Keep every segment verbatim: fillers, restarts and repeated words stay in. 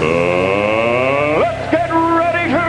Uh, let's get ready to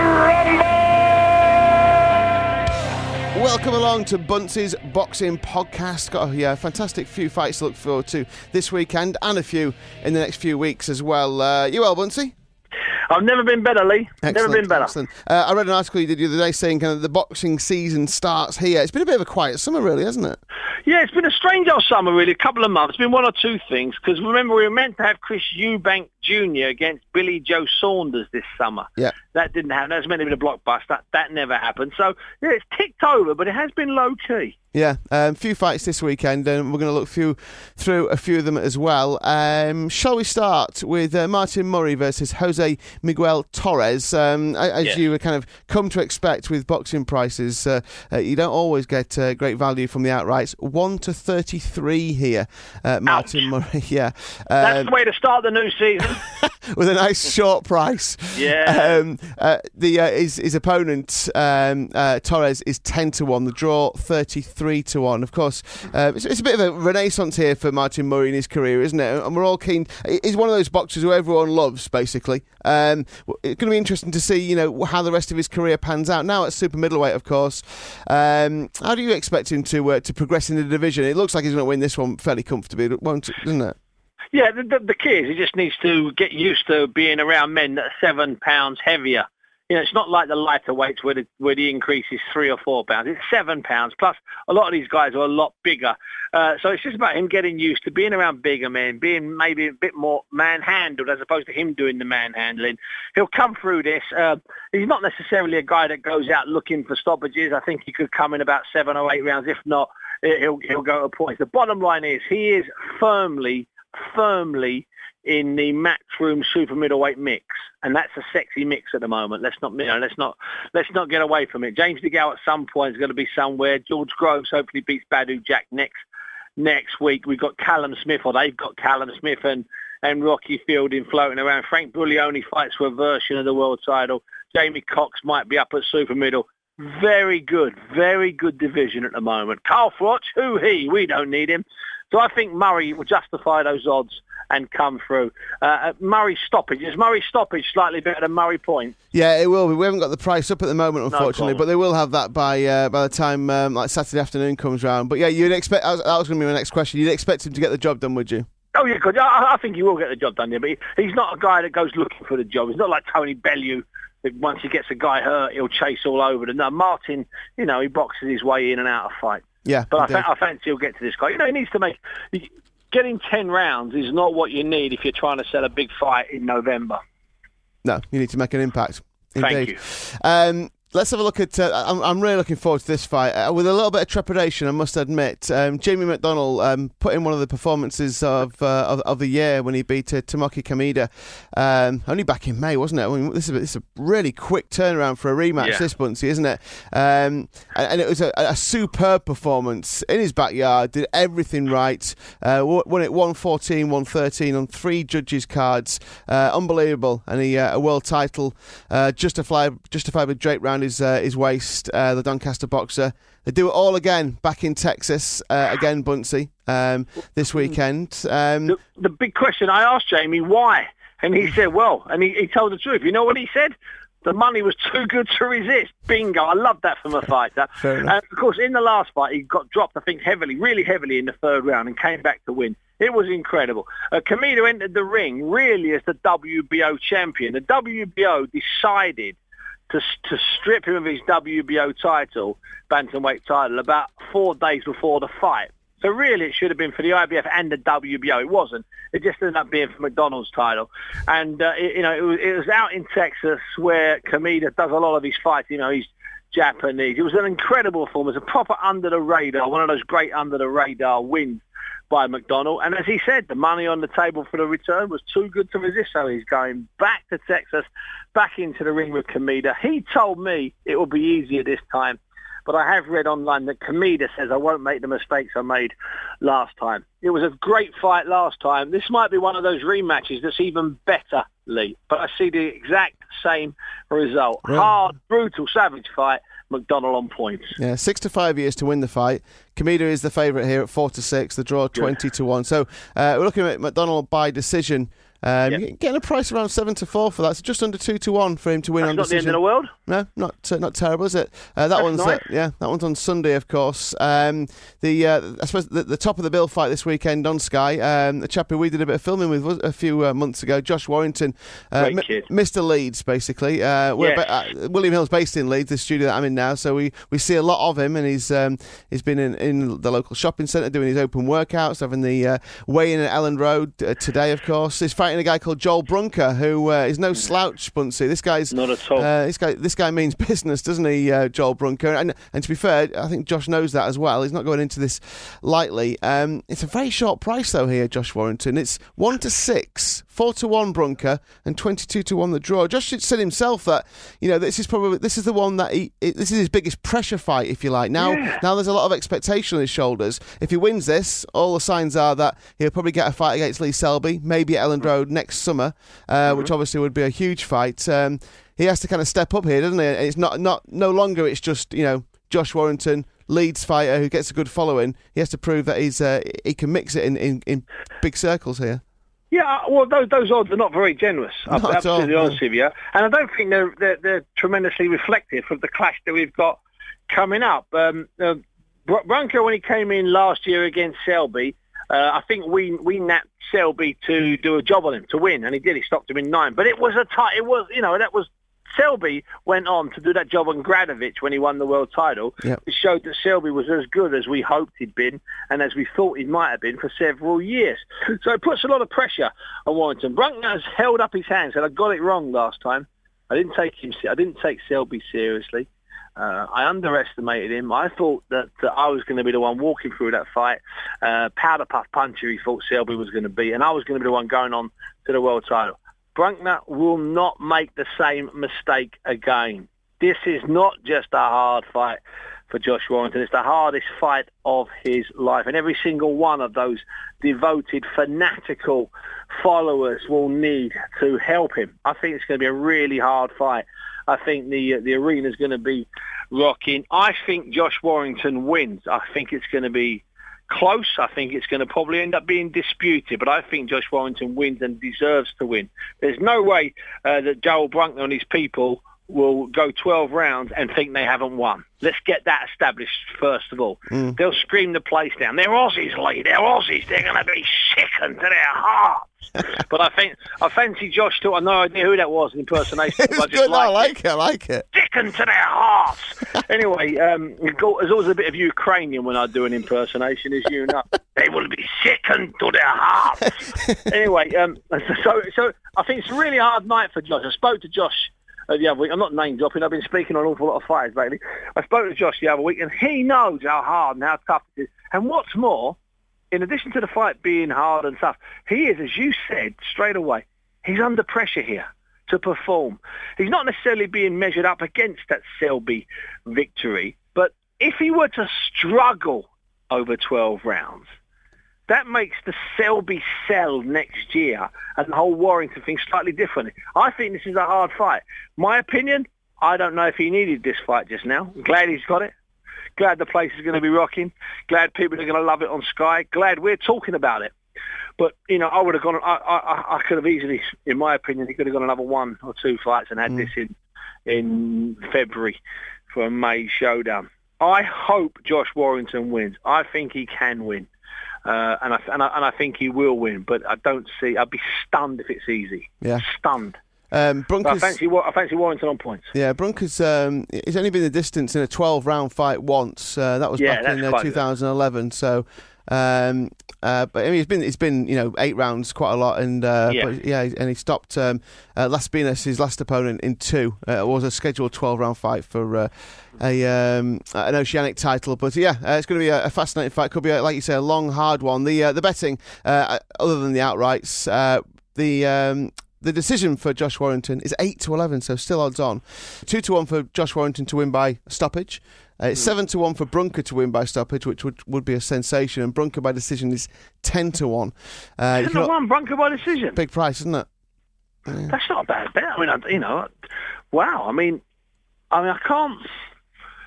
rumble! Welcome along to Bunce's Boxing Podcast. Got a yeah, fantastic few fights to look forward to this weekend and a few in the next few weeks as well. Uh, you well, Buncey? I've never been better, Lee. Excellent, never been better. Excellent. Uh, I read an article you did the other day saying kind of the boxing season starts here. It's been a bit of a quiet summer, really, hasn't it? Yeah, it's been a strange old summer, really. A couple of months. It's been one or two things. Because remember, we were meant to have Chris Eubank Junior against Billy Joe Saunders this summer. Yeah. That didn't happen. That was meant to be a blockbuster. That, that never happened. So, yeah, it's ticked over, but it has been low-key. Yeah, a um, few fights this weekend, and we're going to look few, through a few of them as well. Um, shall we start with uh, Martin Murray versus Jose Miguel Torres? Um, as yeah. you kind of come to expect with boxing prices, uh, uh, you don't always get uh, great value from the outrights. one to thirty-three here, uh, Martin Ouch. Murray. Yeah, um, That's the way to start the new season. with a nice short price. Yeah. Um, uh, the uh, his, his opponent um, uh, Torres is ten to one. The draw thirty-three to one. Of course, uh, it's, it's a bit of a renaissance here for Martin Murray in his career, isn't it? And we're all keen. He's one of those boxers who everyone loves, basically. Um, it's going to be interesting to see, you know, how the rest of his career pans out. Now at super middleweight, of course. Um, how do you expect him to uh, to progress in the division? It looks like he's going to win this one fairly comfortably, won't it? Doesn't it? Yeah, the, the, the key is he just needs to get used to being around men that are seven pounds heavier. You know, it's not like the lighter weights where the, where the increase is three or four pounds. It's seven pounds. Plus, a lot of these guys are a lot bigger. Uh, so it's just about him getting used to being around bigger men, being maybe a bit more manhandled as opposed to him doing the manhandling. He'll come through this. Uh, he's not necessarily a guy that goes out looking for stoppages. I think he could come in about seven or eight rounds. If not, he'll, he'll go to points. The bottom line is he is firmly, firmly in the matchroom super middleweight mix, and that's a sexy mix at the moment. Let's not, you know, let's not, let's not get away from it. James DeGale at some point is going to be somewhere. George Groves hopefully beats Badu Jack next next week. We've got Callum Smith, or they've got Callum Smith and and Rocky Fielding floating around. Frank Buglioni fights for a version of the world title. Jamie Cox might be up at super middle. Very good, very good division at the moment. Carl Froch, who he? We don't need him. So I think Murray will justify those odds and come through. Uh, Murray stoppage. Is Murray stoppage slightly better than Murray point? Yeah, it will be. We haven't got the price up at the moment, unfortunately, No but they will have that by uh, by the time um, like Saturday afternoon comes round. But yeah, you'd expect. That was, was going to be my next question. You'd expect him to get the job done, would you? Oh, yeah, good. I, I think he will get the job done, yeah, but he, he's not a guy that goes looking for the job. He's not like Tony Bellew. Once he gets a guy hurt, he'll chase all over them. No, Martin, you know, he boxes his way in and out of fights. Yeah, but I, fa- I fancy he'll get to this guy. You know, he needs to make... Getting ten rounds is not what you need if you're trying to sell a big fight in November. No, you need to make an impact. Indeed. Thank you. Um, let's have a look at... Uh, I'm, I'm really looking forward to this fight. Uh, with a little bit of trepidation, I must admit. Um, Jamie McDonnell um, put in one of the performances of uh, of, of the year when he beat uh, Tomoki Kameda. Um, only back in May, wasn't it? I mean, this, is a, this is a really quick turnaround for a rematch, yeah. this, Buncey, isn't it? Um, and, and it was a, a superb performance in his backyard, did everything right, uh, won it one fourteen, one thirteen on three judges' cards. Uh, unbelievable. And he, uh, a world title uh, justified, justifiably draped round his uh, his waist, uh, the Doncaster boxer. They do it all again back in Texas, uh, again, Buncey, um, this weekend. Um, the, the big question, I asked Jamie, why? And he said, well, and he, he told the truth. You know what he said? The money was too good to resist. Bingo. I love that from a fighter. And, of course, in the last fight, he got dropped, I think, heavily, really heavily in the third round and came back to win. It was incredible. Uh, Kameda entered the ring really as the W B O champion. The W B O decided to to strip him of his W B O title, bantamweight title, about four days before the fight. So really it should have been for the I B F and the W B O. It wasn't. It just ended up being for McDonnell's title. And, uh, it, you know, it was, it was out in Texas where Kameda does a lot of his fights. You know, he's Japanese. It was an incredible performance, a proper under-the-radar, one of those great under-the-radar wins by McDonnell. And as he said, the money on the table for the return was too good to resist. So he's going back to Texas, back into the ring with Kameda. He told me it will be easier this time. But I have read online that Kameda says, I won't make the mistakes I made last time. It was a great fight last time. This might be one of those rematches that's even better, Lee. But I see the exact same result. Right. Hard, brutal, savage fight. McDonnell on points. Yeah, six to five years to win the fight. Kameda is the favourite here at four to six. The draw twenty to one. So uh, we're looking at McDonnell by decision Um, Yep. You're getting a price around seven to four for that. So just under two to one for him to win That's on not decision. the end of the world. No, not uh, not terrible, is it? Uh, that That's one's nice. uh, yeah, that one's on Sunday, of course. Um, the uh, I suppose the, the top of the bill fight this weekend on Sky. Um, the chap who we did a bit of filming with was a few uh, months ago, Josh Warrington, uh, Great kid. Mister Leeds, basically. Uh, we're Yes. ba- uh, William Hill's based in Leeds, the studio that I'm in now, so we, we see a lot of him, and he's um, he's been in, in the local shopping centre doing his open workouts, having the uh, weigh-in at Ellen Road uh, today, of course. He's fighting a guy called Joel Brunker, who uh, is no slouch, Bunsey. This guy's Not at all. Uh, this guy this guy means business, doesn't he, uh, Joel Brunker? And and to be fair, I think Josh knows that as well. He's not going into this lightly. Um, it's a very short price though here, Josh Warrington. It's one to six, four to one Brunker, and twenty-two to one the draw. Josh said himself that you know this is probably this is the one that he it, this is his biggest pressure fight, if you like. Now Yeah. now there's a lot of expectation on his shoulders. If he wins this, all the signs are that he'll probably get a fight against Lee Selby, maybe at Ellen Road next summer, uh, Mm-hmm. which obviously would be a huge fight. Um, he has to kind of step up here, doesn't he? And it's not not no longer it's just you know Josh Warrington, Leeds fighter who gets a good following. He has to prove that he's uh, he can mix it in, in, in big circles here. Yeah, well, those those odds are not very generous. I'll be Not at all, absolutely honest no. with you, and I don't think they're, they're they're tremendously reflective of the clash that we've got coming up. Um, uh, Br- Brunker, when he came in last year against Selby, uh, I think we we napped Selby to do a job on him to win, and he did. He stopped him in nine, but it was a tight. It was you know that was. Selby went on to do that job on Gradovic when he won the world title. Yep. It showed that Selby was as good as we hoped he'd been and as we thought he might have been for several years. So it puts a lot of pressure on Warrington. Brunkner has held up his hands, and I got it wrong last time. I didn't take him. I didn't take Selby seriously. Uh, I underestimated him. I thought that, that I was going to be the one walking through that fight. Uh, powder puff puncher he thought Selby was going to be, and I was going to be the one going on to the world title. Brunkner will not make the same mistake again. This is not just a hard fight for Josh Warrington. It's the hardest fight of his life. And every single one of those devoted, fanatical followers will need to help him. I think it's going to be a really hard fight. I think the uh, the arena is going to be rocking. I think Josh Warrington wins. I think it's going to be close. I think it's going to probably end up being disputed, but I think Josh Warrington wins and deserves to win. There's no way uh, that Joel Brunkner and his people will go twelve rounds and think they haven't won. Let's get that established first of all. Mm. They'll scream the place down. They're Aussies, Lee. They're Aussies. They're going to be sickened to their hearts. But I think I fancy Josh too. I have no idea who that was in impersonation. It's good. No, I like it. I like it. Sickened to their hearts. Anyway, um, there's always a bit of Ukrainian when I do an impersonation, as you know. They will be sickened to their hearts. Anyway, um, so so I think it's a really hard night for Josh. I spoke to Josh Uh, the other week. I'm not name dropping. I've been speaking on an awful lot of fighters lately. I spoke to Josh the other week, and he knows how hard and how tough it is. And what's more, in addition to the fight being hard and tough, he is, as you said straight away, he's under pressure here to perform. He's not necessarily being measured up against that Selby victory, but if he were to struggle over twelve rounds, that makes the Selby sell next year and the whole Warrington thing slightly different. I think this is a hard fight. My opinion, I don't know if he needed this fight just now. I'm glad he's got it. Glad the place is going to be rocking. Glad people are going to love it on Sky. Glad we're talking about it. But, you know, I would have gone, I, I, I could have easily, in my opinion, he could have gone another one or two fights and had mm. this in, in February for a May showdown. I hope Josh Warrington wins. I think he can win. Uh, and, I, and, I, and I think he will win, but I don't see. I'd be stunned if it's easy. Yeah, stunned. Um, I fancy I fancy Warrington on points. Yeah, Brunker's um, he's only been the distance in a twelve round fight once. Uh, that was yeah, back in uh, two thousand eleven. Good. So, um, uh, but I mean, it's been it's been you know eight rounds, quite a lot, and uh, yeah. But, yeah, and he stopped um, uh, Las Piñas, his last opponent, in two. Uh, it was a scheduled twelve round fight for uh, a um, an Oceanic title. But yeah, uh, it's going to be a, a fascinating fight. Could be, a, like you say, a long, hard one. The uh, the betting, uh, other than the outrights, uh, the um, The decision for Josh Warrington is eight to eleven, so still odds on. two to one for Josh Warrington to win by stoppage. Uh, it's mm. seven to one for Brunker to win by stoppage, which would, would be a sensation. And Brunker by decision is ten to one. Uh, ten to one, Brunker by decision. Big price, isn't it? Yeah. That's not a bad bet. I mean, I, you know, wow. I mean, I mean, I can't.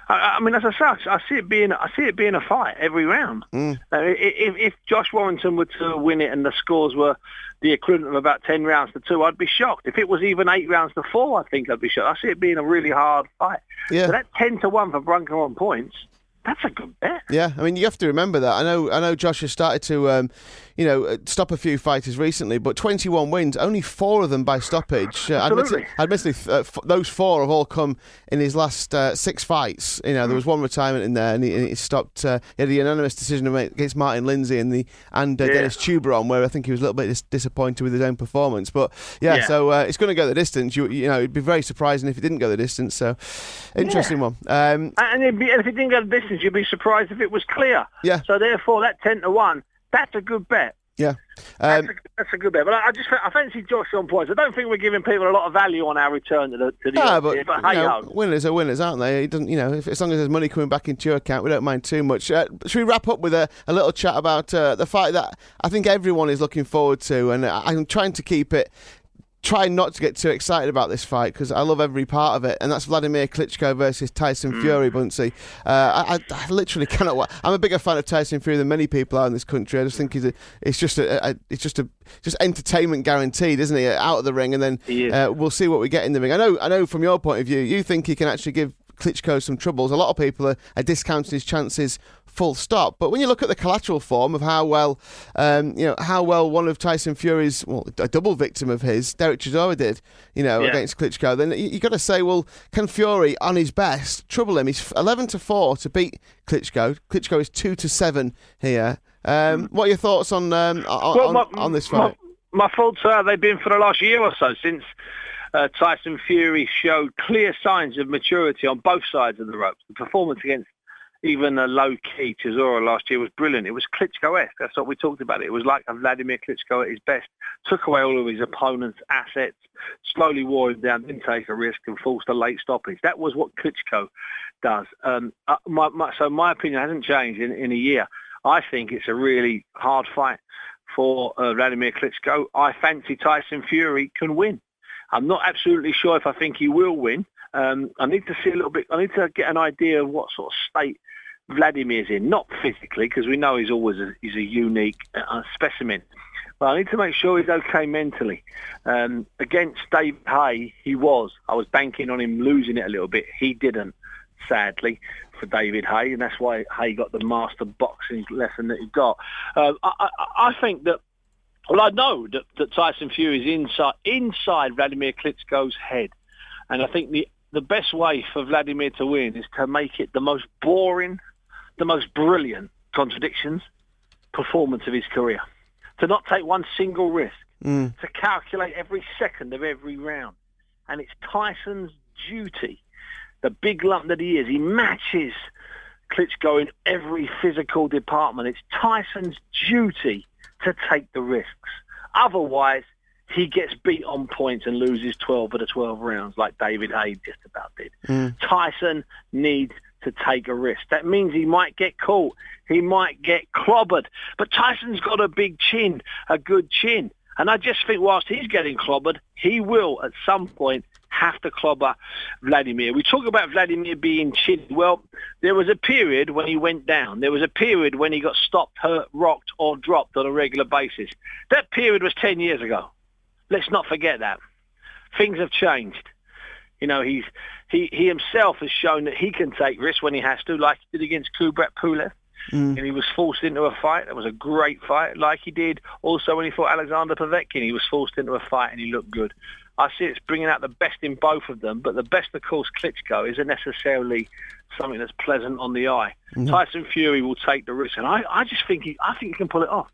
I, I mean, as I say, I see it being I see it being a fight every round. Mm. Uh, if, if Josh Warrington were to win it and the scores were the equivalent of about ten rounds to two, I'd be shocked. If it was even eight rounds to four, I think I'd be shocked. I see it being a really hard fight. Yeah. So that ten to one for Brunker on points, that's a good bet. Yeah, I mean, you have to remember that. I know I know Josh has started to, um, you know, stop a few fighters recently, but twenty-one wins, only four of them by stoppage. Uh, Absolutely. Admittedly, admittedly uh, f- those four have all come in his last uh, six fights. You know, there was one retirement in there, and he, and he stopped. Uh, he had a unanimous decision against Martin Lindsay and the and uh, Yeah. Dennis Tuberon, where I think he was a little bit dis- disappointed with his own performance. But yeah, Yeah. so uh, it's going to go the distance. You you know, it'd be very surprising if it didn't go the distance. So, interesting Yeah. one. Um, And, it'd be, and if it didn't go the distance, you'd be surprised if it was clear. Yeah. So therefore, that ten to one, that's a good bet. yeah. That's, Um, a, that's a good bet. But I, I just I fancy Josh on points. I don't think we're giving people a lot of value on our return to the to the. Ah, odds but, here, but you hey know, ho. winners are winners, aren't they? It doesn't, you know, if, as long as there's money coming back into your account, we don't mind too much. Uh, should we wrap up with a, a little chat about uh, the fight that I think everyone is looking forward to, and I'm trying to keep it. Try not to get too excited about this fight because I love every part of it, and that's Vladimir Klitschko versus Tyson Mm. Fury, Buncey. Uh, I, I, I literally cannot. wa- I'm a bigger fan of Tyson Fury than many people are in this country. I just think he's a, it's just a, a it's just a just entertainment guaranteed, isn't he? Out of the ring, and then He is. uh, we'll see what we get in the ring. I know, I know. From your point of view, you think he can actually give Klitschko some troubles. A lot of people are, are discounting his chances. Full stop. But when you look at the collateral form of how well, um, you know, how well one of Tyson Fury's, well, a double victim of his, Derek Chisora did, you know, Yeah. against Klitschko, then you, you got to say, well, can Fury on his best trouble him? He's eleven to four to beat Klitschko. Klitschko is two to seven here. Um, what are your thoughts on um, on, Well, on, my- on this my, fight? my thoughts are they've been for the last year or so since uh, Tyson Fury showed clear signs of maturity on both sides of the ropes. The performance against even a low-key Chisora last year was brilliant. It was Klitschko-esque. That's what we talked about. It was like a Vladimir Klitschko at his best. Took away all of his opponent's assets, slowly wore him down, didn't take a risk, and forced a late stoppage. That was what Klitschko does. Um, uh, my, my, so my opinion hasn't changed in, in a year. I think it's a really hard fight for uh, Vladimir Klitschko. I fancy Tyson Fury can win. I'm not absolutely sure if I think he will win. Um, I need to see a little bit. I need to get an idea of what sort of state Vladimir's in, not physically, because we know he's always a, he's a unique uh, specimen. But I need to make sure he's okay mentally. Um, against David Haye, he was. I was banking on him losing it a little bit. He didn't, sadly, for David Haye, and that's why Haye got the master boxing lesson that he got. Uh, I, I, I think that. Well, I know that, that Tyson Fury is inside inside Vladimir Klitschko's head, and I think the the best way for Vladimir to win is to make it the most boring, the most brilliant contradictions performance of his career. To not take one single risk, Mm. to calculate every second of every round. And it's Tyson's duty, the big lump that he is. He matches Klitschko in every physical department. It's Tyson's duty to take the risks. Otherwise, he gets beat on points and loses twelve of the twelve rounds like David Haye just about did. Mm. Tyson needs to take a risk. That means he might get caught. He might get clobbered. But Tyson's got a big chin, a good chin. And I just think whilst he's getting clobbered, he will at some point have to clobber Vladimir. We talk about Vladimir being chinny. Well, there was a period when he went down. There was a period when he got stopped, hurt, rocked or dropped on a regular basis. That period was ten years ago. Let's not forget that. Things have changed. You know, he's he, he himself has shown that he can take risks when he has to, like he did against Kubrat Pulev. Mm. And he was forced into a fight. That was a great fight, like he did also when he fought Alexander Povetkin. He was forced into a fight and he looked good. I see it's bringing out the best in both of them, but the best, of course, Klitschko isn't necessarily something that's pleasant on the eye. Mm. Tyson Fury will take the risk, and I, I just think he, I think he can pull it off.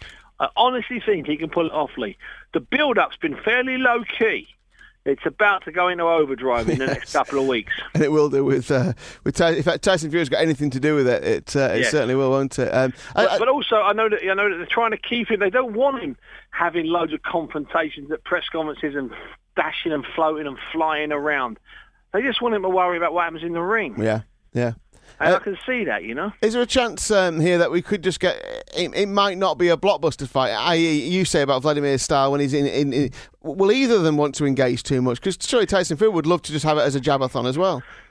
I honestly think he can pull it off, Lee. The build-up's been fairly low-key. It's about to go into overdrive in the yes. next couple of weeks. And it will do with... Uh, with Tyson, if Tyson Fury's got anything to do with it, it, uh, it yes. certainly will, won't it? Um, but, I, but also, I know that I know that they're trying to keep him. They don't want him having loads of confrontations at press conferences and dashing and floating and flying around. They just want him to worry about what happens in the ring. Yeah, yeah. And uh, I can see that, you know. Is there a chance um, here that we could just get... It, it might not be a blockbuster fight, that is you say about Vladimir's style when he's in... in, in will either of them want to engage too much? Because surely Tyson Fury would love to just have it as a jabathon as well.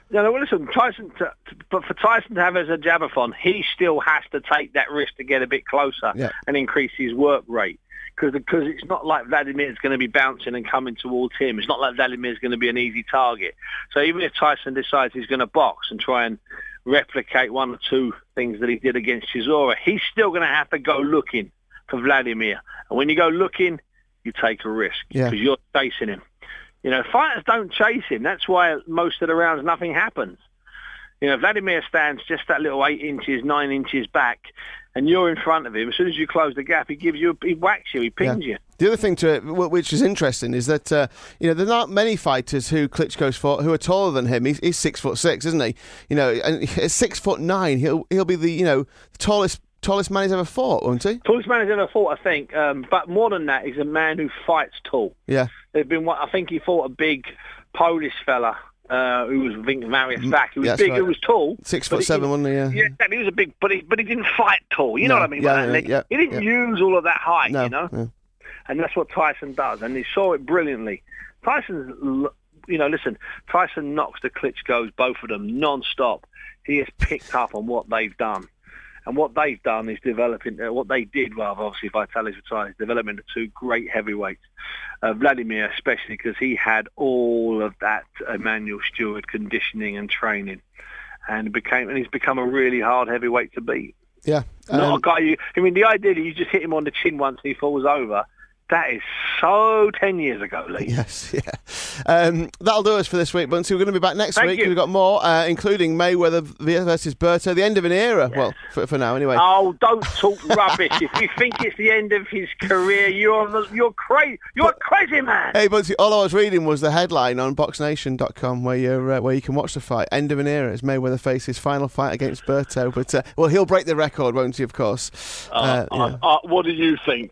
No, no, well, listen, Tyson, to, to, but for Tyson to have as a jabathon, he still has to take that risk to get a bit closer yeah. and increase his work rate. Because because it's not like Vladimir's going to be bouncing and coming towards him. It's not like Vladimir's going to be an easy target. So even if Tyson decides he's going to box and try and replicate one or two things that he did against Chisora, he's still going to have to go looking for Vladimir. And when you go looking, you take a risk because yeah. you're chasing him. You know, fighters don't chase him. That's why most of the rounds nothing happens. You know, Vladimir stands just that little eight inches, nine inches back, and you're in front of him. As soon as you close the gap, he gives you, a, he whacks you, he pings yeah. you. The other thing to which is interesting is that uh, you know there aren't many fighters who Klitschko's fought who are taller than him. He's, he's six foot six, isn't he? You know, and at six foot nine, he'll he'll be the you know the tallest. Tallest man he's ever fought, won't he? Tallest man he's ever fought, I think. Um, but more than that, he's a man who fights tall. Yeah. There's been one, I think he fought a big Polish fella uh, who was, I think, Mariusz Vach. He was yeah, big, right. he was tall. Six foot seven, wasn't he? Yeah. Yeah, he was a big, but he, but he didn't fight tall. You no. know what I mean yeah, by that? Yeah, yeah, he didn't yeah. use all of that height, no, you know? Yeah. And that's what Tyson does, and he saw it brilliantly. Tyson's, you know, listen, Tyson knocks the Klitschko's, both of them, non-stop. He has picked up on what they've done. And what they've done is developing, uh, what they did, rather, obviously, Vitalis retired, is developing the two great heavyweights. Uh, Vladimir, especially, because he had all of that Emanuel Steward conditioning and training. And became, and he's become a really hard heavyweight to beat. Yeah. Um, Not a guy you, I mean, the idea that you just hit him on the chin once and he falls over, that is so ten years ago, Lee. Yes, yeah. Um, that'll do us for this week, Bunsey. We're going to be back next Thank week. you. We've got more, uh, including Mayweather versus Berto, the end of an era. Yes. Well, for, for now, anyway. Oh, don't talk rubbish. If you think it's the end of his career, you're the, you're crazy. You're but, a crazy man. Hey, Bunsey, all I was reading was the headline on box nation dot com where you're uh, where you can watch the fight. End of an era as Mayweather faces his final fight against Berto. But uh, well, he'll break the record, won't he? Of course. Uh, uh, uh, uh, what do you think,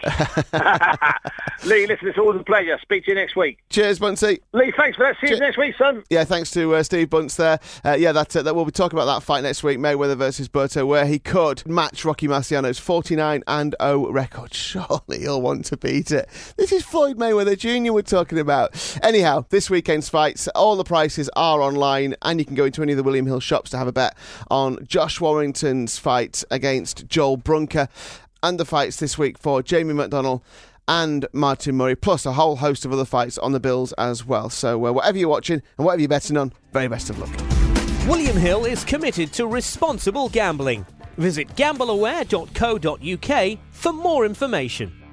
Lee? Listen, it's always a pleasure. Speak to you next week. Cheers, Bunsey. Lee, thanks for that. See you Che- next week, son. Yeah, thanks to uh, Steve Bunce there. Uh, yeah, that's it. That we'll be talking about that fight next week, Mayweather versus Berto, where he could match Rocky Marciano's forty-nine and oh record. Surely he'll want to beat it. This is Floyd Mayweather Junior we're talking about. Anyhow, this weekend's fights, all the prices are online, and you can go into any of the William Hill shops to have a bet on Josh Warrington's fight against Joel Brunker, and the fights this week for Jamie McDonnell and Martin Murray, plus a whole host of other fights on the bills as well. So uh, whatever you're watching and whatever you're betting on, very best of luck. William Hill is committed to responsible gambling. Visit gamble aware dot co dot uk for more information.